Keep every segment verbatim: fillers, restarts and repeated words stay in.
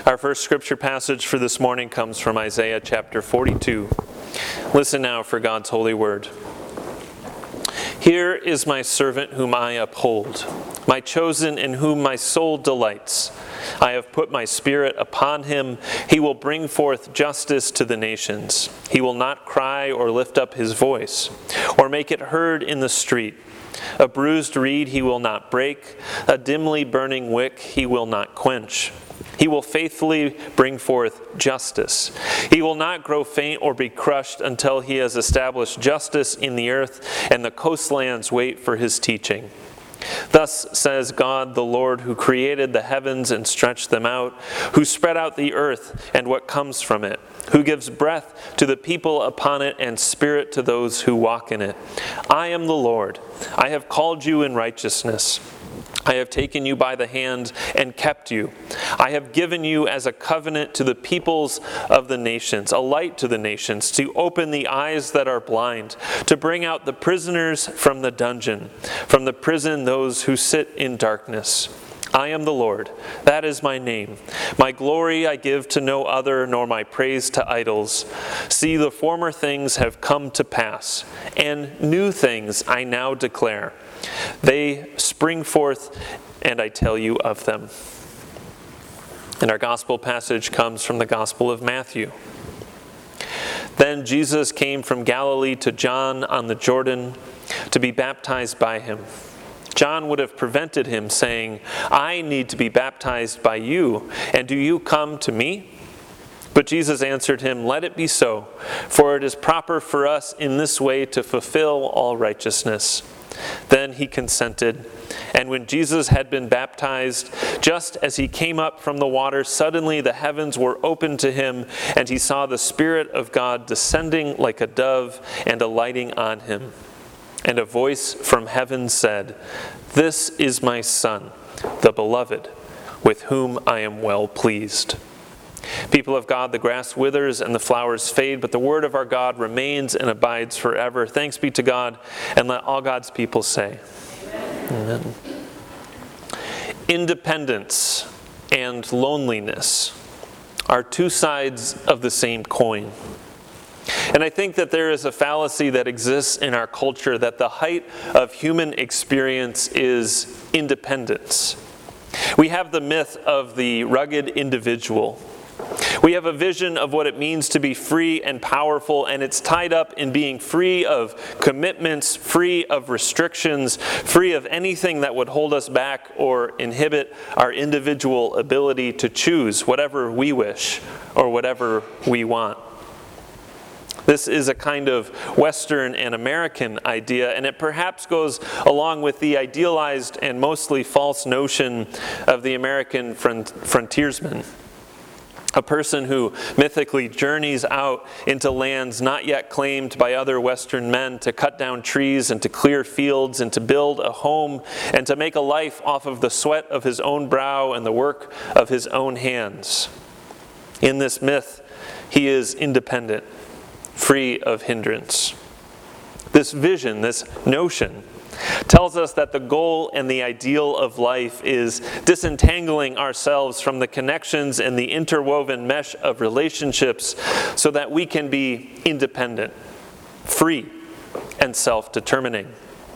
Our first scripture passage for this morning comes from Isaiah chapter forty-two. Listen now for God's holy word. Here is my servant whom I uphold, my chosen in whom my soul delights. I have put my spirit upon him. He will bring forth justice to the nations. He will not cry or lift up his voice, or make it heard in the street. A bruised reed he will not break, a dimly burning wick he will not quench. He will faithfully bring forth justice. He will not grow faint or be crushed until he has established justice in the earth, and the coastlands wait for his teaching. Thus says God, the Lord, who created the heavens and stretched them out, who spread out the earth and what comes from it, who gives breath to the people upon it and spirit to those who walk in it. I am the Lord. I have called you in righteousness. I have taken you by the hand and kept you. I have given you as a covenant to the peoples of the nations, a light to the nations, to open the eyes that are blind, to bring out the prisoners from the dungeon, from the prison those who sit in darkness. I am the Lord, that is my name. My glory I give to no other, nor my praise to idols. See, the former things have come to pass, and new things I now declare. They spring forth, and I tell you of them. And our gospel passage comes from the Gospel of Matthew. Then Jesus came from Galilee to John on the Jordan to be baptized by him. John would have prevented him, saying, I need to be baptized by you, and do you come to me? But Jesus answered him, Let it be so, for it is proper for us in this way to fulfill all righteousness. Then he consented, and when Jesus had been baptized, just as he came up from the water, suddenly the heavens were opened to him, and he saw the Spirit of God descending like a dove and alighting on him. And a voice from heaven said, This is my Son, the Beloved, with whom I am well pleased. People of God, the grass withers and the flowers fade, but the word of our God remains and abides forever. Thanks be to God, and let all God's people say, Amen. Amen. Independence and loneliness are two sides of the same coin. And I think that there is a fallacy that exists in our culture that the height of human experience is independence. We have the myth of the rugged individual. We have a vision of what it means to be free and powerful, and it's tied up in being free of commitments, free of restrictions, free of anything that would hold us back or inhibit our individual ability to choose whatever we wish or whatever we want. This is a kind of Western and American idea, and it perhaps goes along with the idealized and mostly false notion of the American front- frontiersman. A person who mythically journeys out into lands not yet claimed by other Western men to cut down trees and to clear fields and to build a home and to make a life off of the sweat of his own brow and the work of his own hands. In this myth, he is independent, free of hindrance. This vision, this notion, tells us that the goal and the ideal of life is disentangling ourselves from the connections and the interwoven mesh of relationships so that we can be independent, free, and self-determining.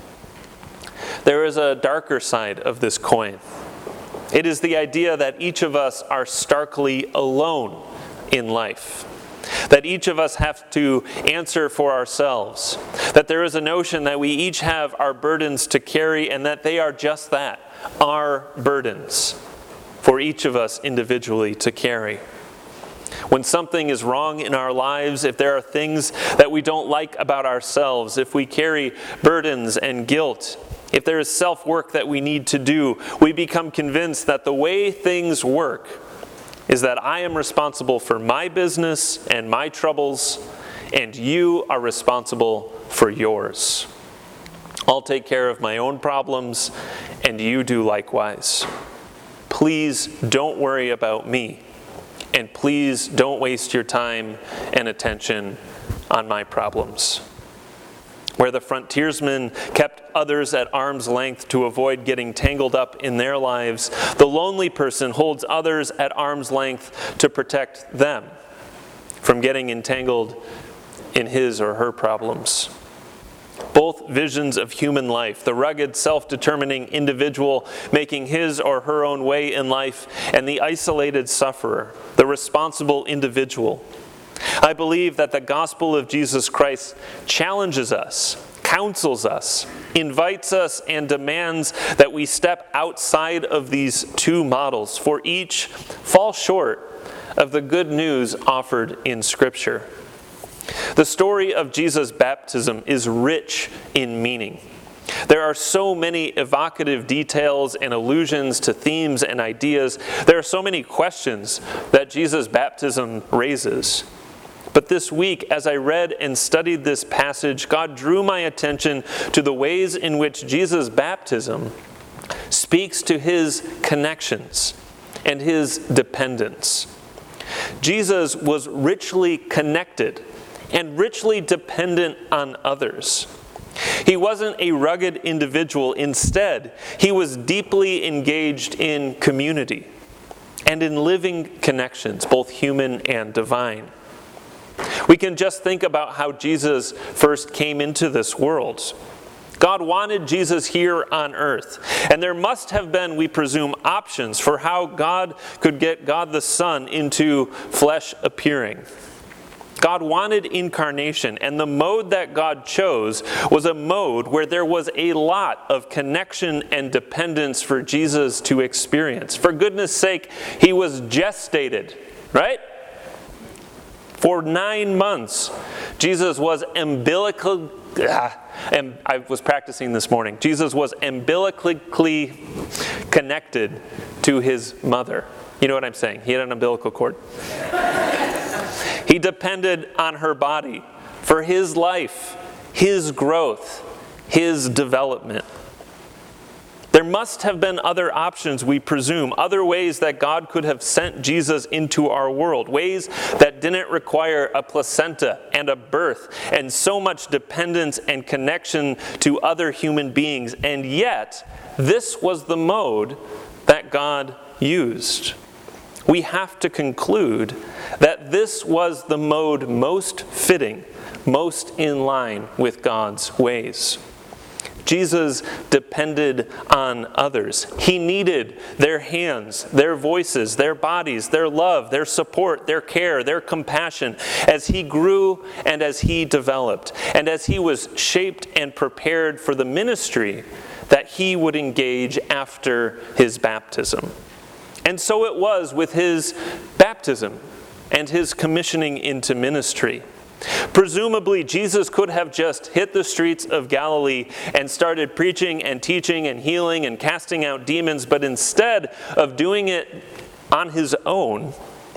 There is a darker side of this coin. It is the idea that each of us are starkly alone in life. That each of us have to answer for ourselves. That there is a notion that we each have our burdens to carry, and that they are just that, our burdens, for each of us individually to carry. When something is wrong in our lives, if there are things that we don't like about ourselves, if we carry burdens and guilt, if there is self-work that we need to do, we become convinced that the way things work is that I am responsible for my business and my troubles, and you are responsible for yours. I'll take care of my own problems, and you do likewise. Please don't worry about me, and please don't waste your time and attention on my problems. Where the frontiersmen kept others at arm's length to avoid getting tangled up in their lives, the lonely person holds others at arm's length to protect them from getting entangled in his or her problems. Both visions of human life, the rugged, self-determining individual making his or her own way in life, and the isolated sufferer, the responsible individual. I believe that the gospel of Jesus Christ challenges us, counsels us, invites us, and demands that we step outside of these two models, for each fall short of the good news offered in Scripture. The story of Jesus' baptism is rich in meaning. There are so many evocative details and allusions to themes and ideas. There are so many questions that Jesus' baptism raises. But this week, as I read and studied this passage, God drew my attention to the ways in which Jesus' baptism speaks to his connections and his dependence. Jesus was richly connected and richly dependent on others. He wasn't a rugged individual. Instead, he was deeply engaged in community and in living connections, both human and divine. We can just think about how Jesus first came into this world. God wanted Jesus here on earth, and there must have been, we presume, options for how God could get God the Son into flesh appearing. God wanted incarnation, and the mode that God chose was a mode where there was a lot of connection and dependence for Jesus to experience. For goodness sake, he was gestated, right? For nine months, Jesus was umbilical. Ah, and I was practicing this morning. Jesus was umbilically connected to his mother. You know what I'm saying? He had an umbilical cord. He depended on her body for his life, his growth, his development. There must have been other options, we presume, other ways that God could have sent Jesus into our world, ways that didn't require a placenta and a birth and so much dependence and connection to other human beings. And yet, this was the mode that God used. We have to conclude that this was the mode most fitting, most in line with God's ways. Jesus depended on others. He needed their hands, their voices, their bodies, their love, their support, their care, their compassion as he grew and as he developed, and as he was shaped and prepared for the ministry that he would engage after his baptism. And so it was with his baptism and his commissioning into ministry. Presumably, Jesus could have just hit the streets of Galilee and started preaching and teaching and healing and casting out demons, but instead of doing it on his own,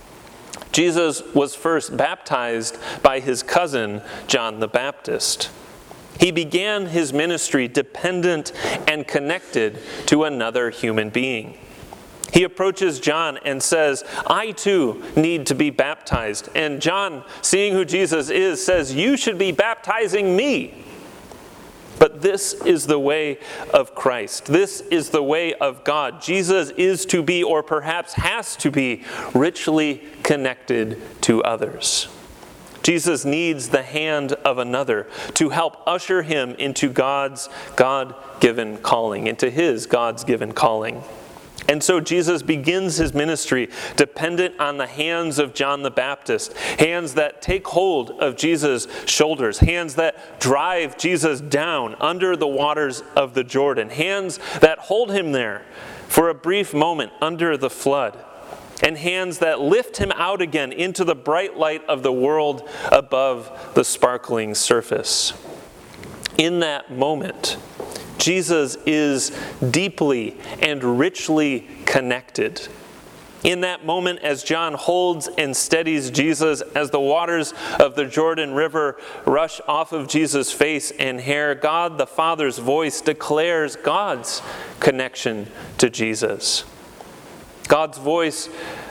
Jesus was first baptized by his cousin, John the Baptist. He began his ministry dependent and connected to another human being. He approaches John and says, I too need to be baptized. And John, seeing who Jesus is, says, you should be baptizing me. But this is the way of Christ. This is the way of God. Jesus is to be, or perhaps has to be, richly connected to others. Jesus needs the hand of another to help usher him into God's God-given calling, into his God's given calling. And so Jesus begins his ministry dependent on the hands of John the Baptist, hands that take hold of Jesus' shoulders, hands that drive Jesus down under the waters of the Jordan, hands that hold him there for a brief moment under the flood, and hands that lift him out again into the bright light of the world above the sparkling surface. In that moment, Jesus is deeply and richly connected. In that moment, as John holds and steadies Jesus, as the waters of the Jordan River rush off of Jesus' face and hair, God the Father's voice declares God's connection to Jesus. God's voice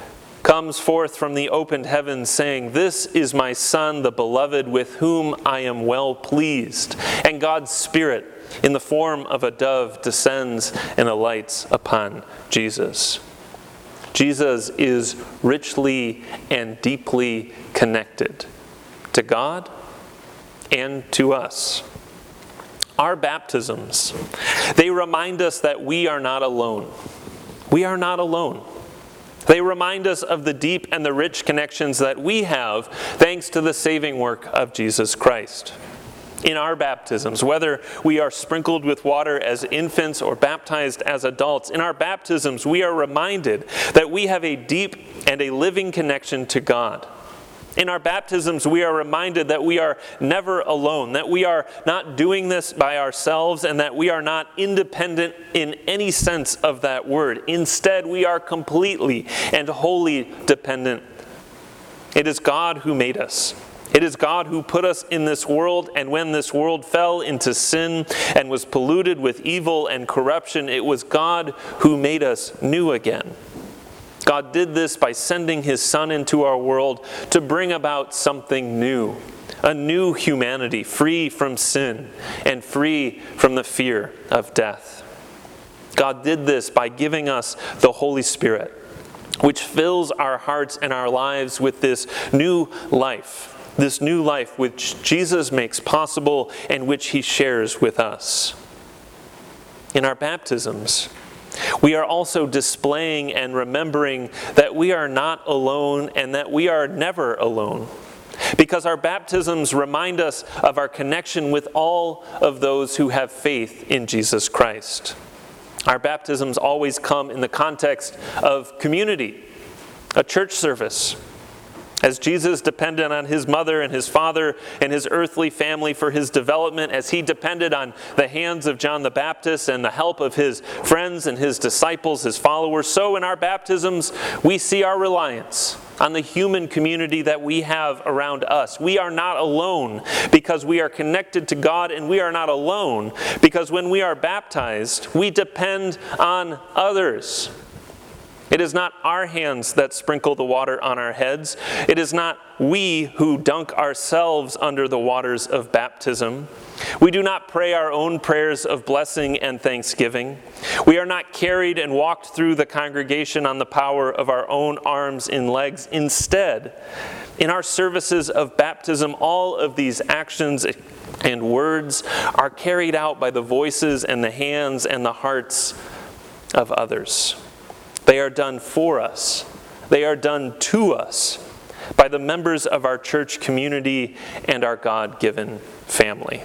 comes forth from the opened heavens, saying, "This is my Son, the beloved, with whom I am well pleased." And God's Spirit, in the form of a dove, descends and alights upon Jesus. Jesus is richly and deeply connected to God and to us. Our baptisms, they remind us that we are not alone. We are not alone. They remind us of the deep and the rich connections that we have thanks to the saving work of Jesus Christ. In our baptisms, whether we are sprinkled with water as infants or baptized as adults, in our baptisms we are reminded that we have a deep and a living connection to God. In our baptisms, we are reminded that we are never alone, that we are not doing this by ourselves, and that we are not independent in any sense of that word. Instead, we are completely and wholly dependent. It is God who made us. It is God who put us in this world, and when this world fell into sin and was polluted with evil and corruption, it was God who made us new again. God did this by sending His Son into our world to bring about something new, a new humanity free from sin and free from the fear of death. God did this by giving us the Holy Spirit, which fills our hearts and our lives with this new life, this new life which Jesus makes possible and which He shares with us. In our baptisms, we are also displaying and remembering that we are not alone and that we are never alone, because our baptisms remind us of our connection with all of those who have faith in Jesus Christ. Our baptisms always come in the context of community, a church service. As Jesus depended on His mother and His father and His earthly family for His development, as He depended on the hands of John the Baptist and the help of His friends and His disciples, His followers, so in our baptisms we see our reliance on the human community that we have around us. We are not alone because we are connected to God, and we are not alone because when we are baptized, we depend on others. It is not our hands that sprinkle the water on our heads. It is not we who dunk ourselves under the waters of baptism. We do not pray our own prayers of blessing and thanksgiving. We are not carried and walked through the congregation on the power of our own arms and legs. Instead, in our services of baptism, all of these actions and words are carried out by the voices and the hands and the hearts of others. They are done for us. They are done to us by the members of our church community and our God-given family.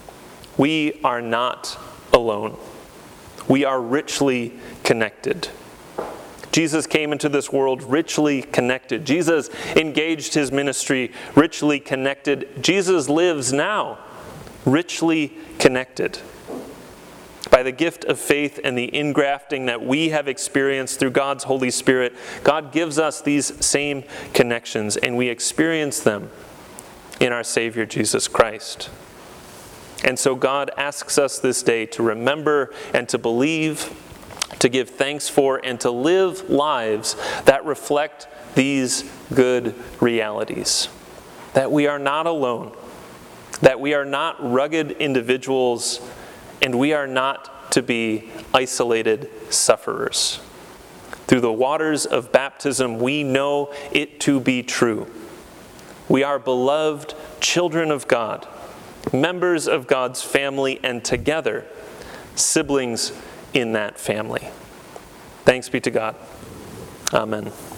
We are not alone. We are richly connected. Jesus came into this world richly connected. Jesus engaged His ministry richly connected. Jesus lives now richly connected. By the gift of faith and the ingrafting that we have experienced through God's Holy Spirit, God gives us these same connections, and we experience them in our Savior Jesus Christ. And so God asks us this day to remember and to believe, to give thanks for, and to live lives that reflect these good realities. That we are not alone, that we are not rugged individuals, and we are not to be isolated sufferers. Through the waters of baptism, we know it to be true. We are beloved children of God, members of God's family, and together, siblings in that family. Thanks be to God. Amen.